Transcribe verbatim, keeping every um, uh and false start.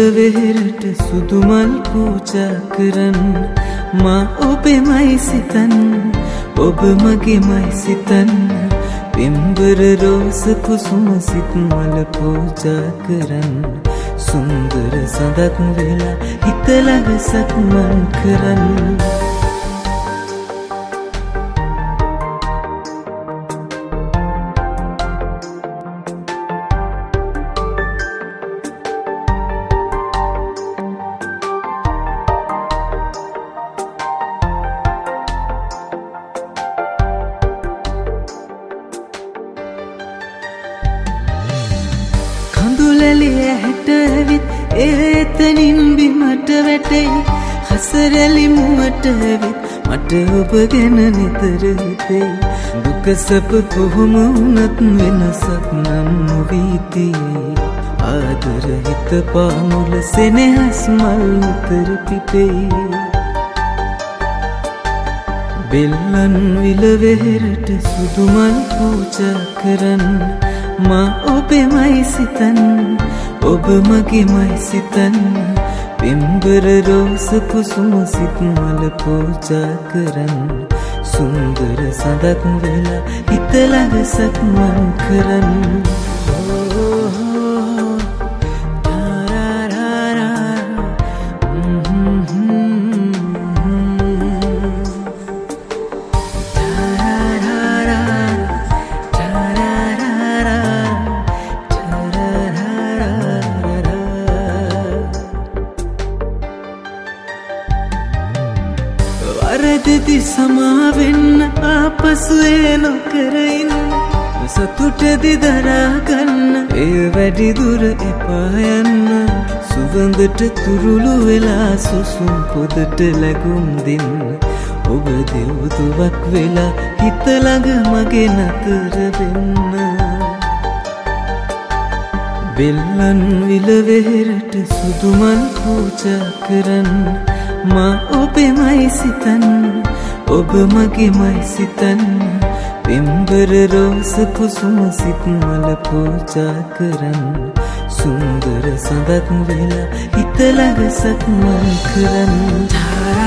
විලවෙහෙරට සුදුමල් පූජා කරන්න මා ඔබෙමයි සිතන්න ඔබ මගේමයි සිතන්න පින්බර රෝස කුසුම සිත් මල පූජා කරන්න සුන්දර සඳක් වෙලා හිත ළඟ සක්මන් කරන්න කඳුලැලිය හැට ඇවිත් ඒතනින් බිමට වැටෙයි හසරැලි මුවට ඇවිත් මට ඔබ ගැන නිතර හිතෙයි දුක සැප කොහොම වුණත් වෙනසක් නම් නොවී තියෙයි ආදර හිත පාමුල සෙනෙහස් මල් උතර පිපෙයි බෙල්ලන් විලවෙහෙරට සුදුමල් පූජා කරන්න මා ඔබෙමයි සිතන්න ඔබ මගේමයි සිතන්න පින්බර රෝස කුසුම සිත් මල පූජා කරන්න සුන්දර සඳක් වෙලා හිත ළඟ සක්මන් කරන්න වරදදි සමාවෙන්න ආපසු ඒ නොකර ඉන්න සතුටදි දරාගන්න ඒ වැඩි දුර එපා යන්න සුවඳට තුරුළු වෙලා සුසුම් පොදට ලැබුම් දෙන්න ඔබ දෙව්දුවක් වෙලා හිත ළඟ මගේ නතර වෙන්න බෙල්ලන් විලවෙහෙරට සුදුමල් පූජා කරන්න මා ඔබෙමයි සිතන්න ඔබ මගේමයි සිතන්න පින්බර රෝස කුසුම සිත් මල පූජා කරන්න සුන්දර සඳක් වෙලා හිත ළඟ සක්මන් කරන්න